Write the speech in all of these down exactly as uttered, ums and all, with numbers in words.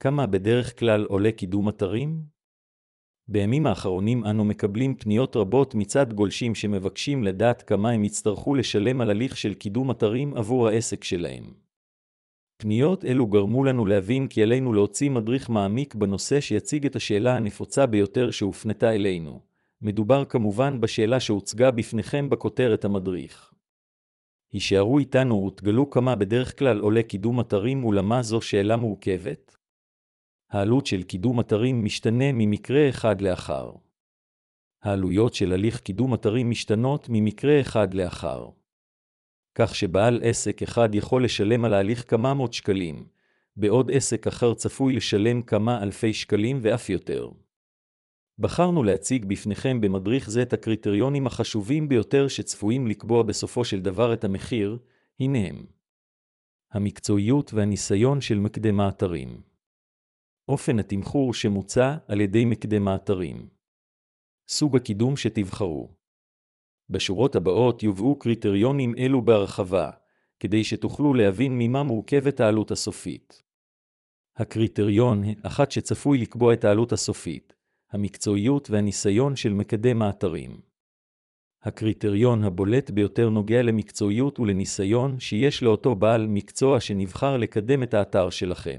כמה בדרך כלל עולה קידום אתרים? בימים האחרונים אנו מקבלים פניות רבות מצד גולשים שמבקשים לדעת כמה הם יצטרכו לשלם על הליך של קידום אתרים עבור העסק שלהם. פניות אלו גרמו לנו להבין כי עלינו להוציא מדריך מעמיק בנושא שיציג את השאלה הנפוצה ביותר שהופנתה אלינו. מדובר כמובן בשאלה שהוצגה בפניכם בכותרת המדריך. הישארו איתנו ותגלו כמה בדרך כלל עולה קידום אתרים ולמה זו שאלה מורכבת. העלות של קידום אתרים משתנה ממקרה אחד לאחר. העלויות של הליך קידום אתרים משתנות ממקרה אחד לאחר. כך שבעל עסק אחד יכול לשלם על ההליך כמה מאות שקלים, בעוד עסק אחר צפוי לשלם כמה אלפי שקלים ואף יותר. בחרנו להציג בפניכם במדריך זה את הקריטריונים החשובים ביותר שצפויים לקבוע בסופו של דבר את המחיר, הנה הם. המקצועיות והניסיון של מקדם האתרים. אופן התמחור שמוצע על ידי מקדם האתרים. סוג הקידום שתבחרו. בשורות הבאות יובאו קריטריונים אלו בהרחבה, כדי שתוכלו להבין ממה מורכבת העלות הסופית. הקריטריון אחד שצפוי לקבוע את העלות הסופית, המקצועיות והניסיון של מקדם האתרים. הקריטריון הבולט ביותר נוגע למקצועיות ולניסיון שיש לאותו בעל מקצוע שנבחר לקדם את האתר שלכם.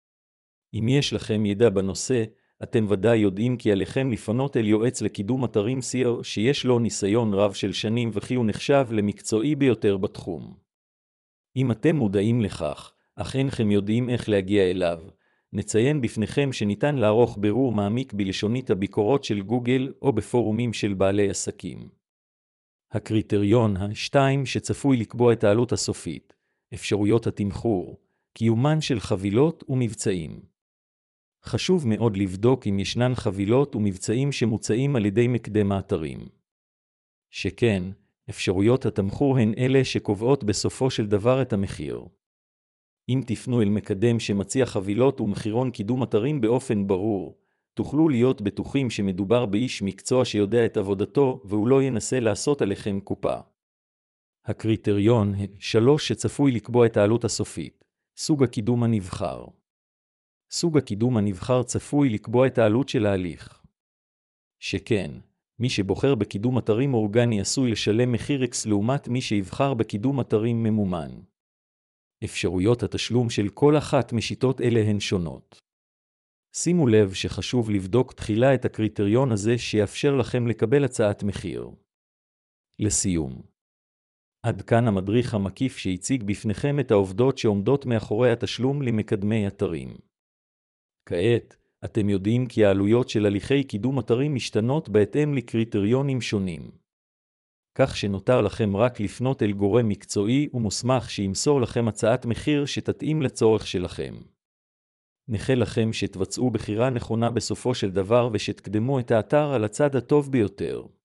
אם יש לכם ידע בנושא, אתם ודאי יודעים כי עליכם לפנות אל יועץ לקידום אתרים סי או שיש לו ניסיון רב של שנים וכי הוא נחשב למקצועי ביותר בתחום. אם אתם מודעים לכך, אך אינכם יודעים איך להגיע אליו, נציין בפניכם שניתן לערוך בירור מעמיק בלשונית הביקורות של גוגל או בפורומים של בעלי עסקים. הקריטריון השתיים שצפוי לקבוע את העלות הסופית, אפשרויות התמחור, קיומן של חבילות ומבצעים. חשוב מאוד לבדוק אם ישנן חבילות ומבצעים שמוצעים על ידי מקדם האתרים. שכן, אפשרויות התמחור הן אלה שקובעות בסופו של דבר את המחיר. אם תפנו אל מקדם שמציע חבילות ומחירון קידום אתרים באופן ברור, תוכלו להיות בטוחים שמדובר באיש מקצוע שיודע את עבודתו והוא לא ינסה לעשות עליכם קופה. הקריטריון שלוש שצפוי לקבוע את העלות הסופית, סוג הקידום הנבחר. סוג הקידום הנבחר צפוי לקבוע את העלות של ההליך. שכן, מי שבוחר בקידום אתרים אורגני עשוי לשלם מחיר X לעומת מי שיבחר בקידום אתרים ממומן. אפשרויות התשלום של כל אחת משיטות אלה הן שונות. שימו לב שחשוב לבדוק תחילה את הקריטריון הזה שיאפשר לכם לקבל הצעת מחיר. לסיום. עד כאן המדריך המקיף שהציג בפניכם את העובדות שעומדות מאחורי התשלום למקדמי אתרים. כעת, אתם יודעים כי העלויות של הליכי קידום אתרים משתנות בהתאם לקריטריונים שונים. כך שנותר לכם רק לפנות אל גורם מקצועי ומוסמך שימסור לכם הצעת מחיר שתתאים לצורך שלכם. נאחל לכם שתבצעו בחירה נכונה בסופו של דבר ושתקדמו את האתר על הצד הטוב ביותר.